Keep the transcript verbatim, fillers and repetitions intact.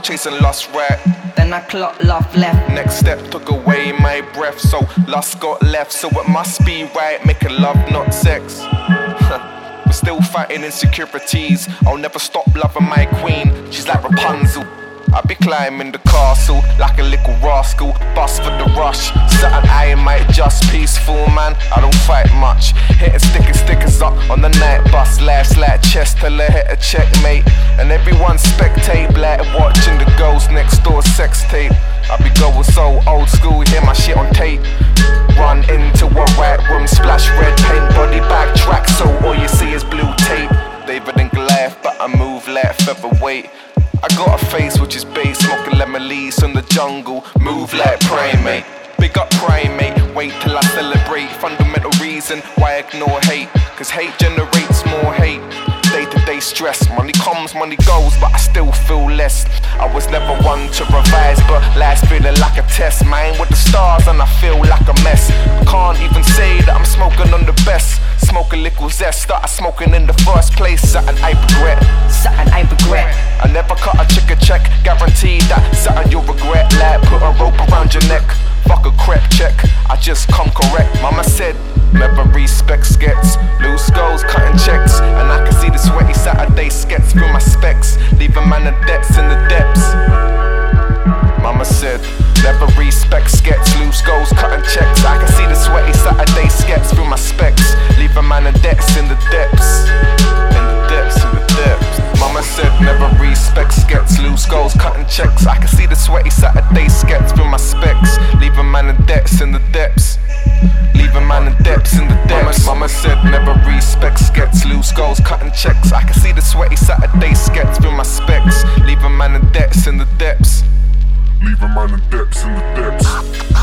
chasing lust right. Then I clocked love left. Next step took away my breath, so lust got left. So it must be right, making love not sex. We're still fighting insecurities. I'll never stop loving my queen. She's like Rapunzel. I be climbing the castle like a little rascal. Bust for the rush, something I might just peaceful, man. I don't fight much. Hitting sticky stickers up on the night bus. Laughs like chest till I hit a checkmate. And everyone spectate, like watching the girls next door sex tape. I be going so old school, hear my shit on tape. Run into a right room, splash red paint, body backtrack, so all you see is blue tape. David and Goliath, but I move like featherweight. I got a face which is base, smoking lemon leaves from the jungle. Move like primate, big up primate. Wait till I celebrate. Fundamental reason why I ignore hate, cause hate generates more hate. Day-to-day stress, money comes, money goes, but I still feel less. I was never one to revise, but life's feeling like a test. Mine with the stars and I feel like a mess. Can't even say that I'm smoking on the best. Smoke a little zest, started smoking in the first place. Something I regret, Something I regret. I never cut a chick a check, guaranteed that something you'll regret. Like put a rope around your neck, fuck a crep check, I just come correct. Mama said, never respect skets. Loose goals, cutting checks, and I can see the sweaty Saturday skets through my specs. Leave a man in debts in the depths. Mama said, never respect skets. Loose goals, cutting checks, I can see the sweaty Saturday skets through my specs. Leave a man in debts in the depths. In the depths, in the depths. Mama said, never respect skets. Loose goals, cutting checks, I can see the sweaty Saturday skets through my specs. Leave a man in debts in the depths. Leave a man in depths in the depths. Mama said never respect skets. Loose goals, cutting checks, I can see the sweaty Saturday skets through my specs. Leave a man in debts in the depths. Leave a man in depths in the depths.